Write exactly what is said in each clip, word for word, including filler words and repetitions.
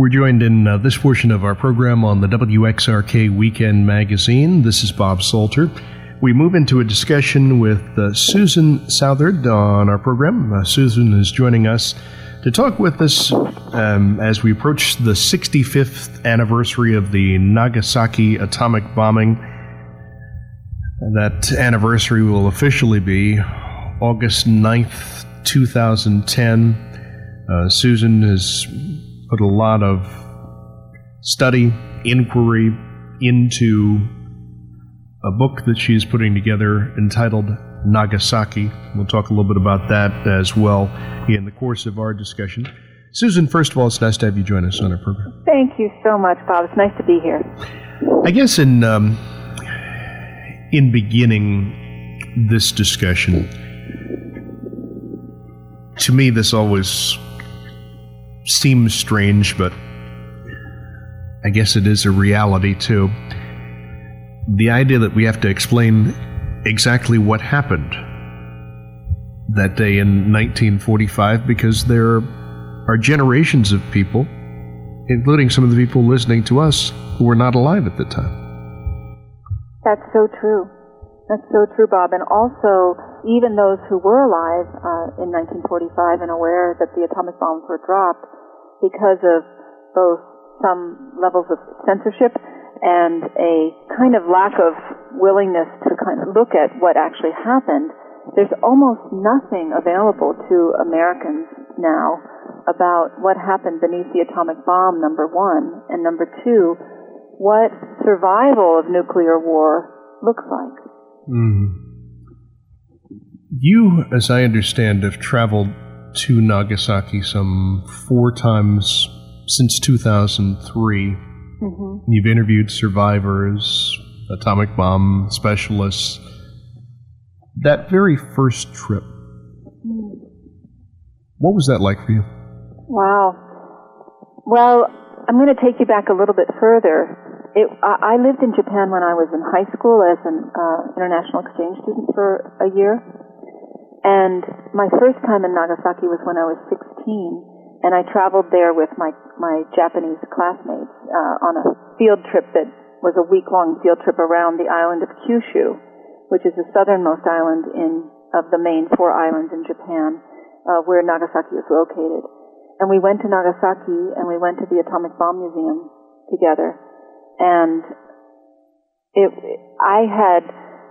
We're joined in uh, this portion of our program on the W X R K Weekend Magazine. This is Bob Salter. We move into a discussion with uh, Susan Southard on our program. Uh, Susan is joining us to talk with us um, as we approach the sixty-fifth anniversary of the Nagasaki atomic bombing. That anniversary will officially be August ninth, two thousand ten. Uh, Susan has put a lot of study, inquiry into a book that she's putting together entitled Nagasaki. We'll talk a little bit about that as well in the course of our discussion. Susan, first of all, it's nice to have you join us on our program. Thank you so much, Bob. It's nice to be here. I guess in um, in beginning this discussion, to me this always seems strange, but I guess it is a reality too. The idea that we have to explain exactly what happened that day in nineteen forty-five, because there are generations of people, including some of the people listening to us, who were not alive at the time. That's so true. That's so true, Bob. And also, even those who were alive uh, in nineteen forty-five and aware that the atomic bombs were dropped, because of both some levels of censorship and a kind of lack of willingness to kind of look at what actually happened, there's almost nothing available to Americans now about what happened beneath the atomic bomb, number one, and number two, what survival of nuclear war looks like. Mm. You, as I understand, have traveled to Nagasaki some four times since two thousand three. Mm-hmm. You've interviewed survivors, atomic bomb specialists. That very first trip, mm. what was that like for you? Wow. Well, I'm going to take you back a little bit further. It, I, I lived in Japan when I was in high school as an uh, international exchange student for a year. And my first time in Nagasaki was when I was sixteen, and I traveled there with my, my Japanese classmates uh, on a field trip that was a week-long field trip around the island of Kyushu, which is the southernmost island in of the main four islands in Japan, uh, where Nagasaki is located. And we went to Nagasaki, and we went to the Atomic Bomb Museum together. And it, I had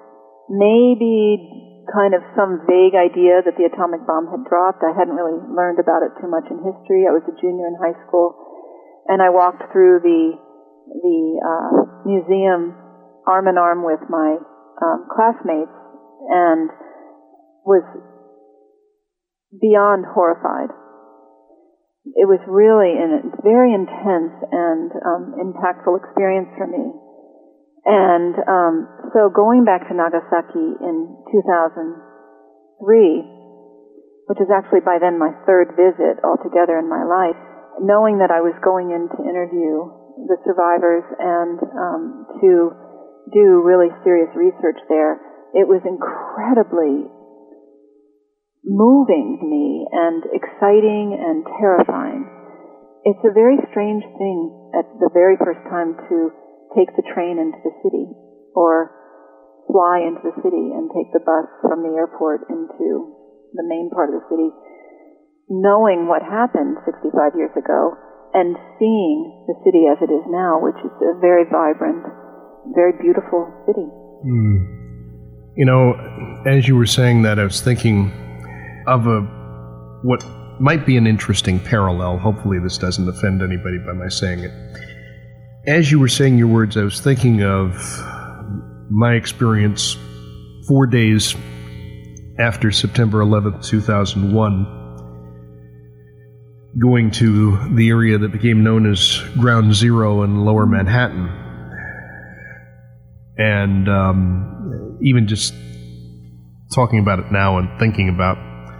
maybe kind of some vague idea that the atomic bomb had dropped. I hadn't really learned about it too much in history. I was a junior in high school, and I walked through the the uh, museum arm in arm with my um, classmates and was beyond horrified. It was really a very intense and um, impactful experience for me. And um, so going back to Nagasaki in two thousand three, which is actually by then my third visit altogether in my life, knowing that I was going in to interview the survivors and um, to do really serious research there, it was incredibly moving to me and exciting and terrifying. It's a very strange thing at the very first time to take the train into the city or fly into the city and take the bus from the airport into the main part of the city, knowing what happened sixty-five years ago and seeing the city as it is now, which is a very vibrant, very beautiful city. Mm. You know, as you were saying that, I was thinking of a what might be an interesting parallel. Hopefully this doesn't offend anybody by my saying it. As you were saying your words, I was thinking of my experience four days after September eleventh, two thousand one, going to the area that became known as Ground Zero in Lower Manhattan. And um, even just talking about it now and thinking about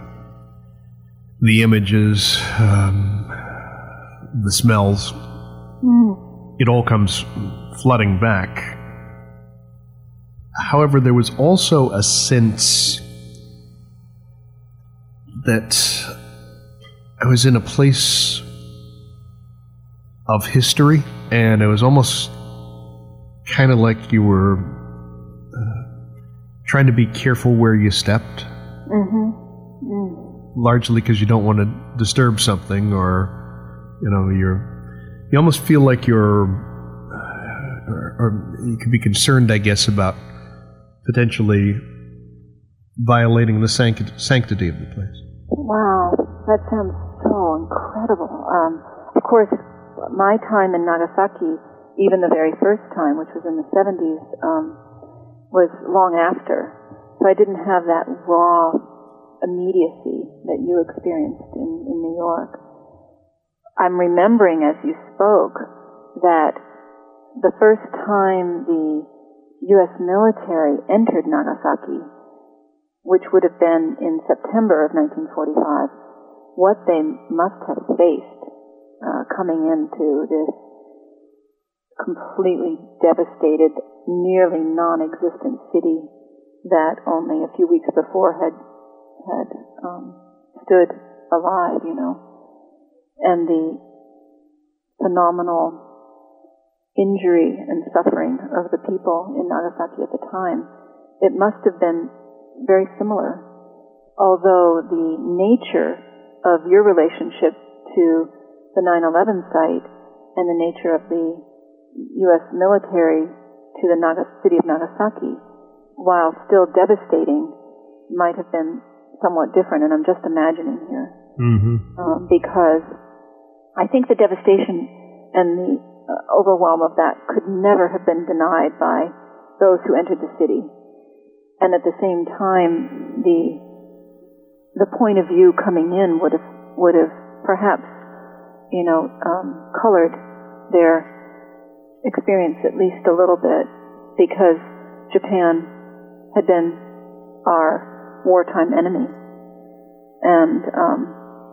the images, um, the smells, mm. It all comes flooding back. However, there was also a sense that I was in a place of history, and it was almost kind of like you were uh, trying to be careful where you stepped. Mm-hmm. Mm. Largely because you don't want to disturb something, or you know, you're you almost feel like you're, uh, or, or you could be concerned, I guess, about potentially violating the sanct- sanctity of the place. Wow, that sounds so incredible. Um, of course, my time in Nagasaki, even the very first time, which was in the seventies, um, was long after. So I didn't have that raw immediacy that you experienced in, in New York. I'm remembering as you spoke that the first time the U S military entered Nagasaki, which would have been in September of nineteen forty-five, what they must have faced uh, coming into this completely devastated, nearly non-existent city that only a few weeks before had had um, stood alive, you know, and the phenomenal injury and suffering of the people in Nagasaki at the time. It must have been very similar, although the nature of your relationship to the nine eleven site and the nature of the U S military to the Naga- city of Nagasaki, while still devastating, might have been somewhat different, and I'm just imagining here. Mm-hmm. Um, because I think the devastation and the uh, overwhelm of that could never have been denied by those who entered the city. And at the same time, the the point of view coming in would have would have perhaps, you know, um, colored their experience at least a little bit, because Japan had been our wartime enemy, and um,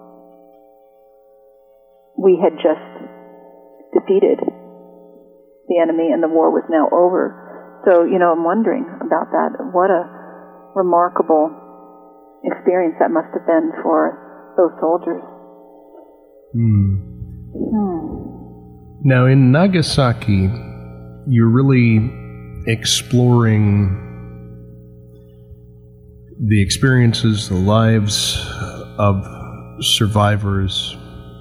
we had just defeated the enemy, and the war was now over. So, you know, I'm wondering about that. What a remarkable experience that must have been for those soldiers. Hmm. Hmm. Now, in Nagasaki, you're really exploring the experiences, the lives of survivors.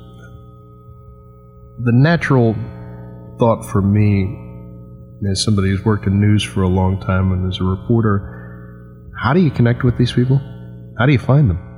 The natural thought for me, as somebody who's worked in news for a long time and as a reporter, how do you connect with these people? How do you find them?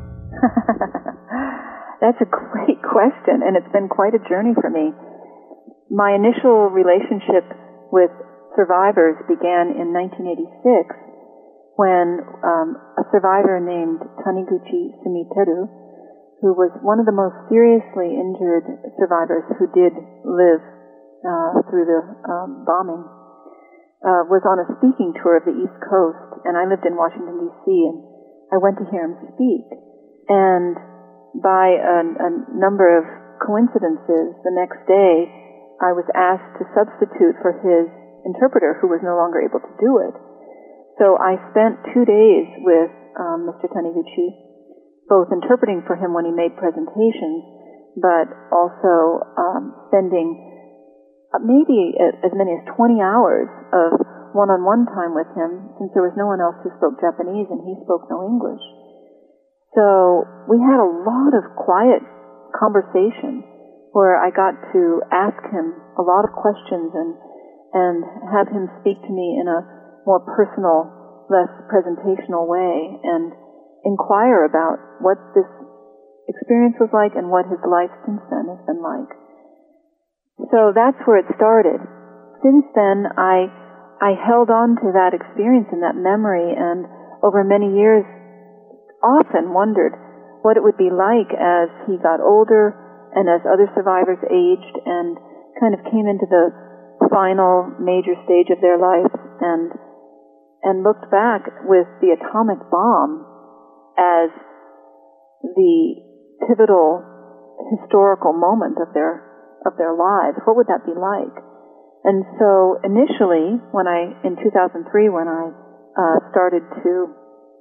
That's a great question, and it's been quite a journey for me. My initial relationship with survivors began in nineteen eighty-six when um, a survivor named Taniguchi Sumiteru, who was one of the most seriously injured survivors who did live uh, through the um, bombing, uh, was on a speaking tour of the East Coast, and I lived in Washington, D C, and I went to hear him speak. And by a, a number of coincidences, the next day I was asked to substitute for his interpreter, who was no longer able to do it. So I spent two days with um, Mister Taniguchi, both interpreting for him when he made presentations, but also um, spending maybe as many as twenty hours of one-on-one time with him, since there was no one else who spoke Japanese and he spoke no English. So we had a lot of quiet conversation where I got to ask him a lot of questions and and have him speak to me in a more personal, less presentational way, and inquire about what this experience was like and what his life since then has been like. So that's where it started. Since then, I I held on to that experience and that memory, and over many years often wondered what it would be like as he got older and as other survivors aged and kind of came into the final major stage of their life, and and looked back with the atomic bomb as the pivotal historical moment of their of their lives. What would that be like? And so initially, when I in two thousand three, when I uh, started to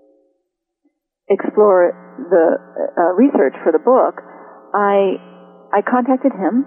explore the uh, research for the book, I I contacted him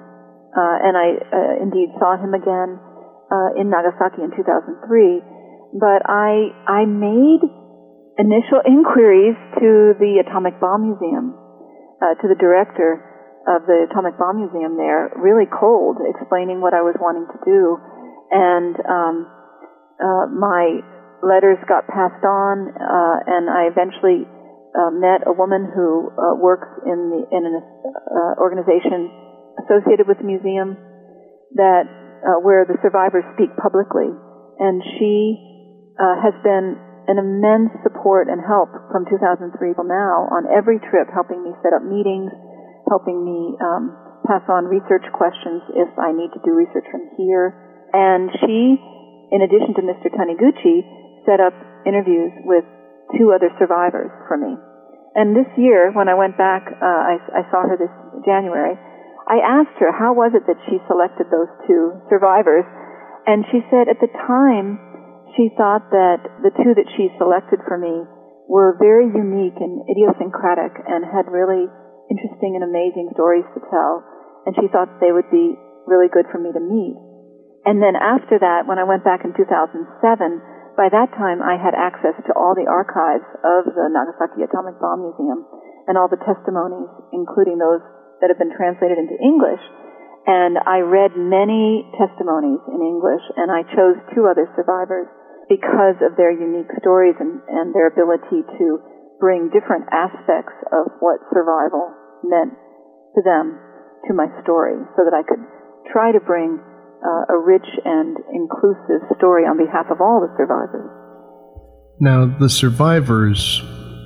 uh, and I uh, indeed saw him again uh, in Nagasaki in two thousand three. But I I made initial inquiries to the Atomic Bomb Museum, uh, to the director of the Atomic Bomb Museum there, really cold, explaining what I was wanting to do. And um, uh, my letters got passed on, uh, and I eventually uh, met a woman who uh, works in the in an uh, organization associated with the museum that uh, where the survivors speak publicly. And she uh, has been an immense support and help from two thousand three till now on every trip, helping me set up meetings, helping me um, pass on research questions if I need to do research from here. And she, in addition to Mister Taniguchi, set up interviews with two other survivors for me. And this year, when I went back, uh, I, I saw her this January, I asked her how was it that she selected those two survivors. And she said at the time, she thought that the two that she selected for me were very unique and idiosyncratic and had really interesting and amazing stories to tell, and she thought they would be really good for me to meet. And then after that, when I went back in two thousand seven, by that time I had access to all the archives of the Nagasaki Atomic Bomb Museum and all the testimonies, including those that have been translated into English. And I read many testimonies in English, and I chose two other survivors because of their unique stories and, and their ability to bring different aspects of what survival meant to them to my story, so that I could try to bring uh, a rich and inclusive story on behalf of all the survivors. Now, the survivors,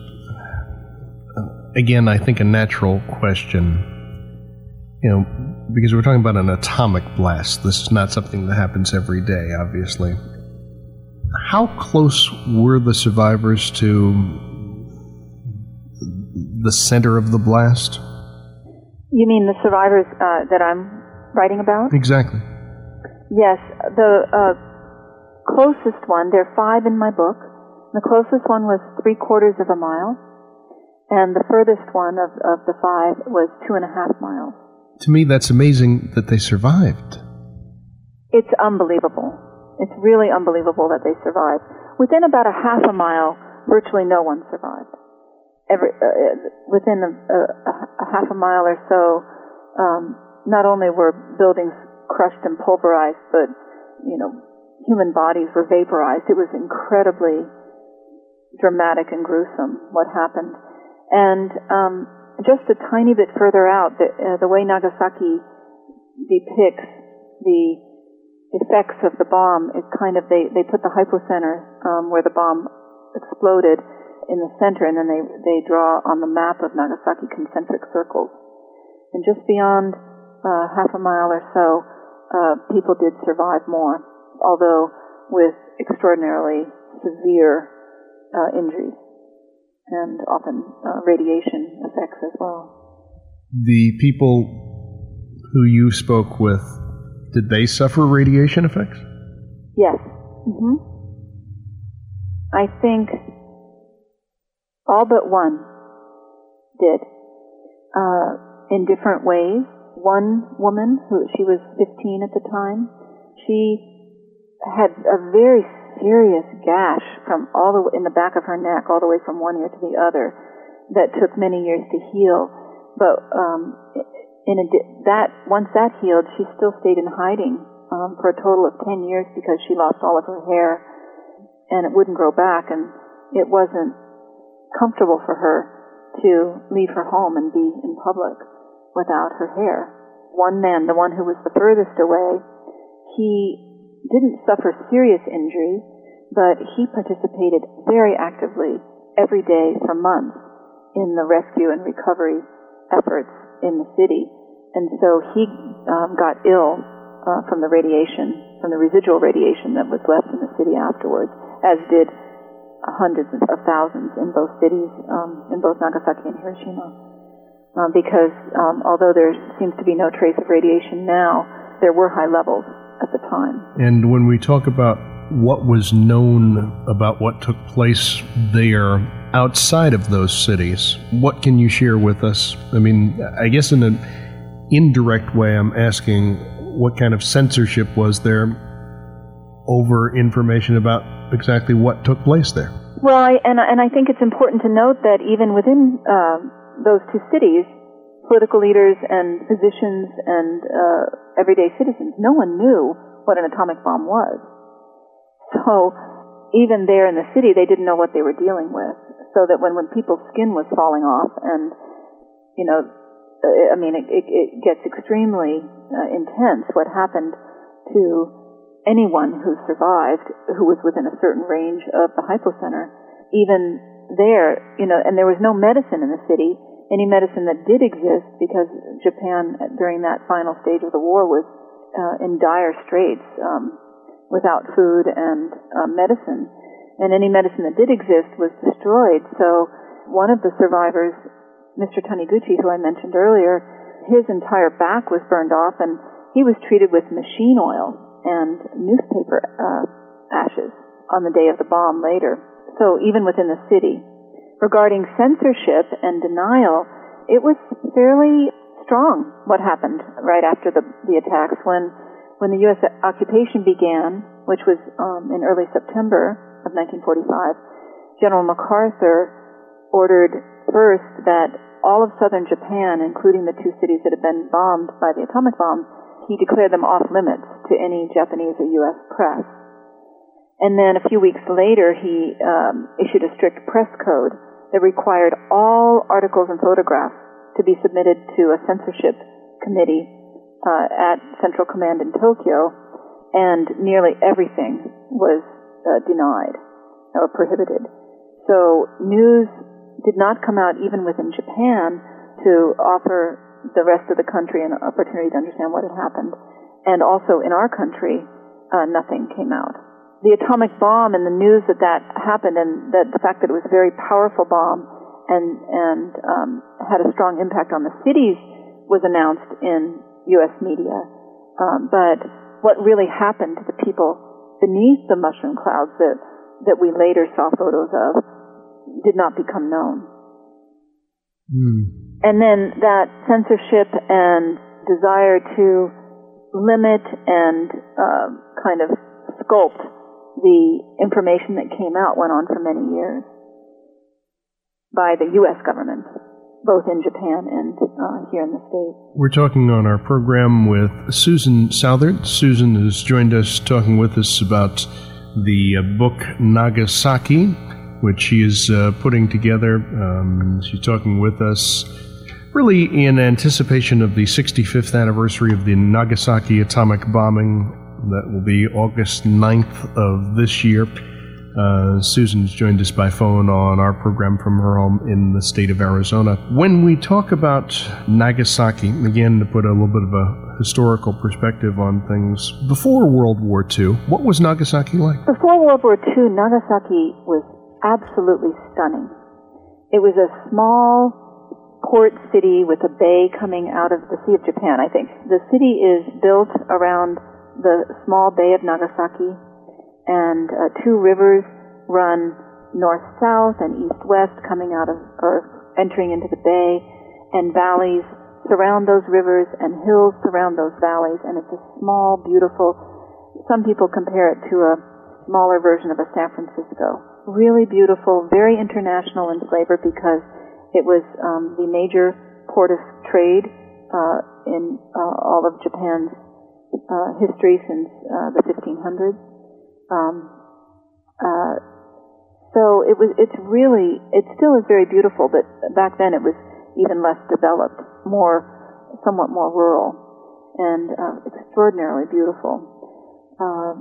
again, I think a natural question, you know, because we're talking about an atomic blast. This is not something that happens every day, obviously. How close were the survivors to the center of the blast? You mean the survivors uh, that I'm writing about? Exactly. Yes. The uh, closest one, there are five in my book. The closest one was three quarters of a mile, and the furthest one of, of the five was two and a half miles. To me, that's amazing that they survived. It's unbelievable. It's really unbelievable that they survived. Within about a half a mile, virtually no one survived. Every, uh, within a, a, a half a mile or so, um, not only were buildings crushed and pulverized, but, you know, human bodies were vaporized. It was incredibly dramatic and gruesome what happened. And um, just a tiny bit further out, the, uh, the way Nagasaki depicts the effects of the bomb is kind of, they, they put the hypocenter um, where the bomb exploded in the center, and then they, they draw on the map of Nagasaki concentric circles. And just beyond uh, half a mile or so, uh, people did survive more, although with extraordinarily severe uh, injuries and often uh, radiation effects as well. The people who you spoke with, did they suffer radiation effects? Yes. Mm-hmm. I think all but one did, uh, in different ways. One woman, who she was fifteen at the time, she had a very serious gash from all the in the back of her neck, all the way from one ear to the other, that took many years to heal. But um, in a, that once that healed, she still stayed in hiding um, for a total of ten years because she lost all of her hair, and it wouldn't grow back, and it wasn't comfortable for her to leave her home and be in public without her hair. One man, the one who was the furthest away, he didn't suffer serious injuries, but he participated very actively every day for months in the rescue and recovery efforts in the city. And so he um, got ill uh, from the radiation, from the residual radiation that was left in the city afterwards, as did hundreds of thousands in both cities, um, in both Nagasaki and Hiroshima. Um, because um, although there seems to be no trace of radiation now, there were high levels at the time. And when we talk about what was known about what took place there outside of those cities, what can you share with us? I mean, I guess in a indirect way, I'm asking what kind of censorship was there over information about exactly what took place there? Well, I, and, and I think it's important to note that even within uh, those two cities, political leaders and physicians and uh, everyday citizens, no one knew what an atomic bomb was. So even there in the city, they didn't know what they were dealing with. So that when, when people's skin was falling off and, you know, I mean, it, it, it gets extremely uh, intense what happened to anyone who survived who was within a certain range of the hypocenter. Even there, you know, and there was no medicine in the city. Any medicine that did exist, because Japan during that final stage of the war was uh, in dire straits um, without food and uh, medicine. And any medicine that did exist was destroyed. So one of the survivors, Mister Taniguchi, who I mentioned earlier, his entire back was burned off, and he was treated with machine oil and newspaper uh, ashes on the day of the bomb later. So even within the city. Regarding censorship and denial, it was fairly strong what happened right after the, the attacks. When, when the U S occupation began, which was um, in early September of nineteen forty-five, General MacArthur ordered first that all of southern Japan, including the two cities that had been bombed by the atomic bomb, he declared them off limits to any Japanese or U S press. And then a few weeks later, he um, issued a strict press code that required all articles and photographs to be submitted to a censorship committee uh, at Central Command in Tokyo, and nearly everything was uh, denied or prohibited. So news did not come out even within Japan to offer the rest of the country an opportunity to understand what had happened. And also in our country, uh, nothing came out. The atomic bomb and the news that that happened, and that the fact that it was a very powerful bomb and and um, had a strong impact on the cities, was announced in U S media. Um, but what really happened to the people beneath the mushroom clouds that that we later saw photos of did not become known. Mm. And then that censorship and desire to limit and uh, kind of sculpt the information that came out went on for many years by the U S government, both in Japan and uh, here in the States. We're talking on our program with Susan Southard. Susan has joined us, talking with us about the uh, book Nagasaki, which she is uh, putting together. Um, she's talking with us really in anticipation of the sixty-fifth anniversary of the Nagasaki atomic bombing. That will be August ninth of this year. Uh, Susan's joined us by phone on our program from her home in the state of Arizona. When we talk about Nagasaki, again, to put a little bit of a historical perspective on things, before World War Two, what was Nagasaki like? Before World War Two, Nagasaki was absolutely stunning. It was a small port city with a bay coming out of the Sea of Japan, I think. The city is built around the small bay of Nagasaki, and uh, two rivers run north-south and east-west coming out of, or entering into the bay, and valleys surround those rivers and hills surround those valleys, and it's a small, beautiful, some people compare it to a smaller version of a San Francisco. Really beautiful, very international in flavor, because it was um, the major port of trade uh, in uh, all of Japan's Uh, history since uh, the fifteen hundreds. Um, uh, so it was. It's really. It still is very beautiful, but back then it was even less developed, more, somewhat more rural, and uh, extraordinarily beautiful. Um,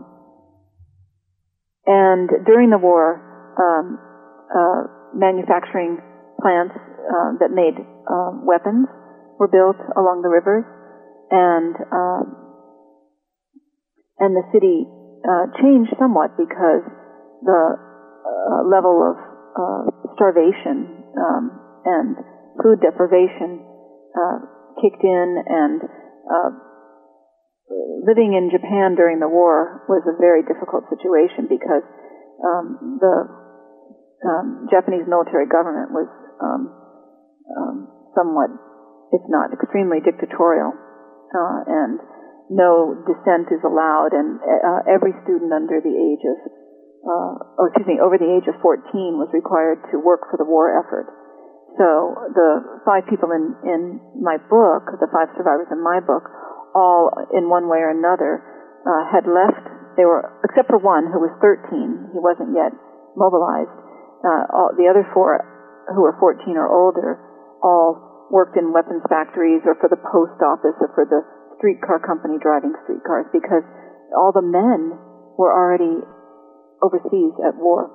and during the war, um, uh, manufacturing plants uh, that made uh, weapons were built along the rivers, and uh, And the city uh, changed somewhat because the uh, level of uh, starvation um, and food deprivation uh, kicked in, and uh, living in Japan during the war was a very difficult situation, because um, the um, Japanese military government was um, um, somewhat if not extremely dictatorial, uh, and no dissent is allowed, and uh, every student under the age of, uh, or excuse me, over the age of fourteen was required to work for the war effort. So the five people in, in my book, the five survivors in my book, all in one way or another uh, had left. They were, except for one who was thirteen, he wasn't yet mobilized. Uh, all, the other four who were fourteen or older all worked in weapons factories or for the post office or for the streetcar company driving streetcars, because all the men were already overseas at war.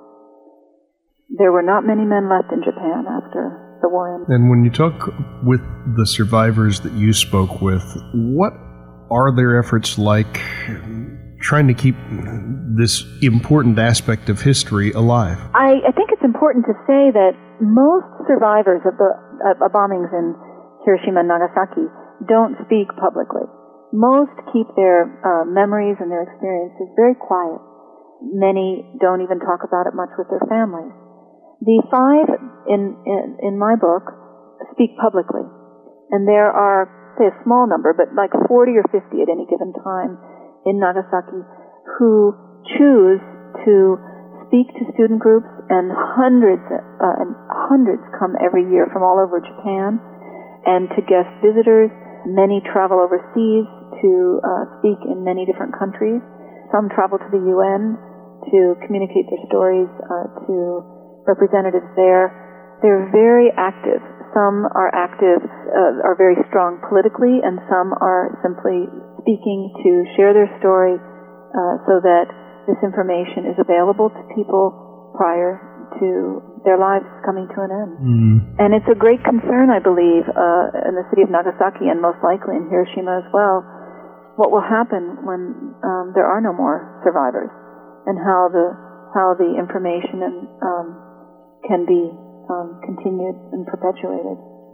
There were not many men left in Japan after the war ended. And when you talk with the survivors that you spoke with, what are their efforts like trying to keep this important aspect of history alive? I, I think it's important to say that most survivors of the uh, bombings in Hiroshima and Nagasaki don't speak publicly. Most keep their uh, memories and their experiences very quiet. Many don't even talk about it much with their families. The five in, in, in my book speak publicly, and there are, say, a small number, but like forty or fifty at any given time in Nagasaki, who choose to speak to student groups, and hundreds uh, and hundreds come every year from all over Japan, and to guest visitors. Many travel overseas to uh, speak in many different countries. Some travel to the U N to communicate their stories uh, to representatives there. They're very active. Some are active, uh, are very strong politically, and some are simply speaking to share their story uh, so that this information is available to people prior to their lives coming to an end. Mm. And it's a great concern, I believe, uh, in the city of Nagasaki and most likely in Hiroshima as well, what will happen when um, there are no more survivors, and how the how the information and, um, can be um, continued and perpetuated.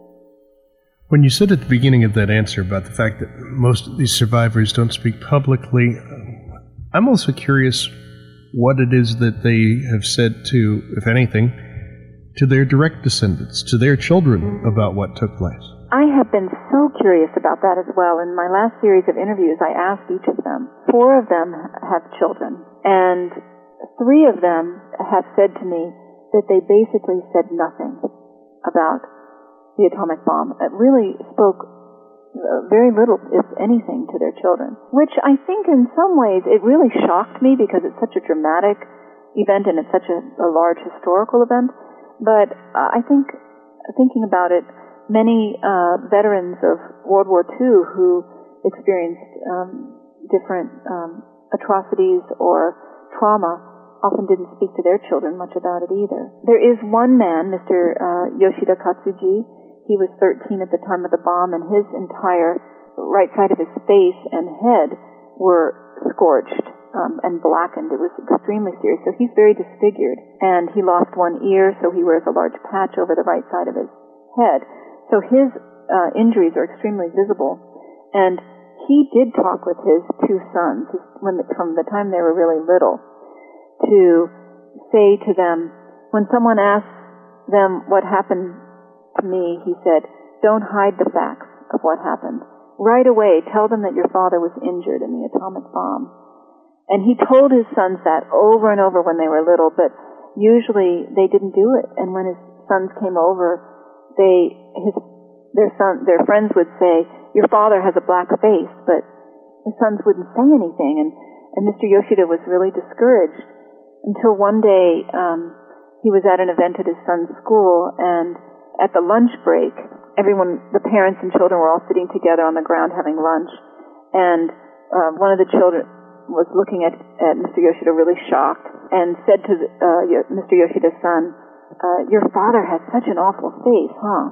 When you said at the beginning of that answer about the fact that most of these survivors don't speak publicly, I'm also curious what it is that they have said to, if anything, to their direct descendants, to their children, about what took place. I have been so curious about that as well. In my last series of interviews, I asked each of them. Four of them have children, and three of them have said to me that they basically said nothing about the atomic bomb. It really spoke very little, if anything, to their children, which I think in some ways it really shocked me because it's such a dramatic event and it's such a, a large historical event. But uh, I think, thinking about it, many uh, veterans of World War Two who experienced um, different um, atrocities or trauma often didn't speak to their children much about it either. There is one man, Mister Uh, Yoshida Katsuji. He was thirteen at the time of the bomb, and his entire right side of his face and head were scorched um, and blackened. It was extremely serious. So he's very disfigured, and he lost one ear, so he wears a large patch over the right side of his head. So his uh, injuries are extremely visible, and he did talk with his two sons his, when the, from the time they were really little, to say to them, when someone asks them what happened to me, he said, don't hide the facts of what happened. Right away, tell them that your father was injured in the atomic bomb. And he told his sons that over and over when they were little, but usually they didn't do it. And when his sons came over, they, his, their son, their friends would say, your father has a black face, but the sons wouldn't say anything. And, and Mister Yoshida was really discouraged until one day, um, he was at an event at his son's school, and at the lunch break, everyone, the parents and children were all sitting together on the ground having lunch, and uh, one of the children was looking at, at Mister Yoshida really shocked and said to the, uh, Mister Yoshida's son, uh, your father has such an awful face, huh?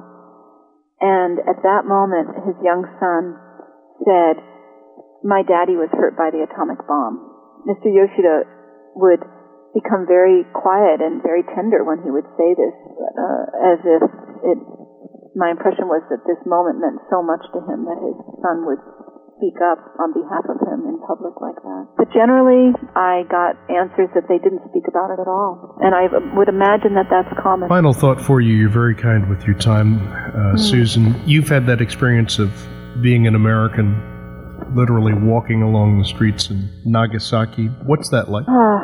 And at that moment, his young son said, my daddy was hurt by the atomic bomb. Mister Yoshida would become very quiet and very tender when he would say this, uh, as if it, my impression was that this moment meant so much to him that his son would speak up on behalf of him in public like that. But generally, I got answers that they didn't speak about it at all. And I would imagine that that's common. Final thought for you. You're very kind with your time, uh, mm. Susan. You've had that experience of being an American, literally walking along the streets in Nagasaki. What's that like? Uh,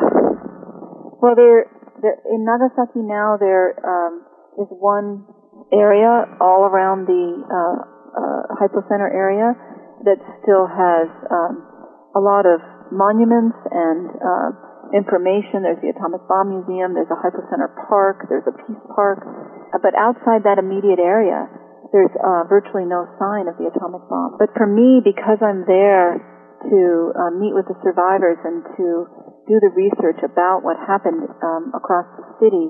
well, there, there, in Nagasaki now, there um, is one area all around the uh, uh, hypocenter area that still has um, a lot of monuments and uh, information. There's the Atomic Bomb Museum, there's a hypocenter park, there's a peace park. Uh, but outside that immediate area, there's uh, virtually no sign of the atomic bomb. But for me, because I'm there to uh, meet with the survivors and to do the research about what happened um, across the city,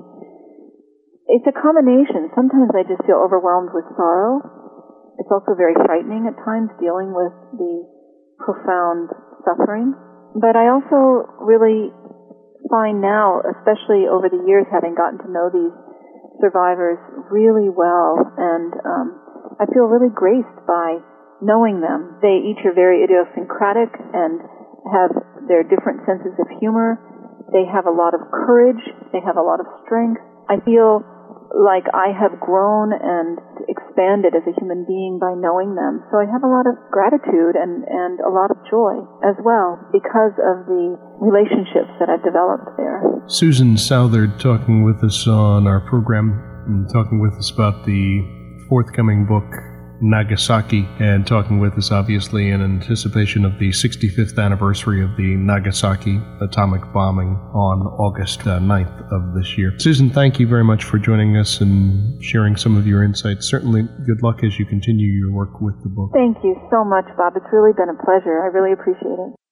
it's a combination. Sometimes I just feel overwhelmed with sorrow. It's also very frightening at times, dealing with the profound suffering. But I also really find now, especially over the years, having gotten to know these survivors really well, and um, I feel really graced by knowing them. They each are very idiosyncratic and have their different senses of humor. They have a lot of courage. They have a lot of strength. I feel like I have grown and expanded as a human being by knowing them. So I have a lot of gratitude and, and a lot of joy as well because of the relationships that I've developed there. Susan Southard talking with us on our program and talking with us about the forthcoming book, Nagasaki, and talking with us obviously in anticipation of the sixty-fifth anniversary of the Nagasaki atomic bombing on August ninth of this year. Susan, thank you very much for joining us and sharing some of your insights. Certainly good luck as you continue your work with the book. Thank you so much, Bob. It's really been a pleasure. I really appreciate it.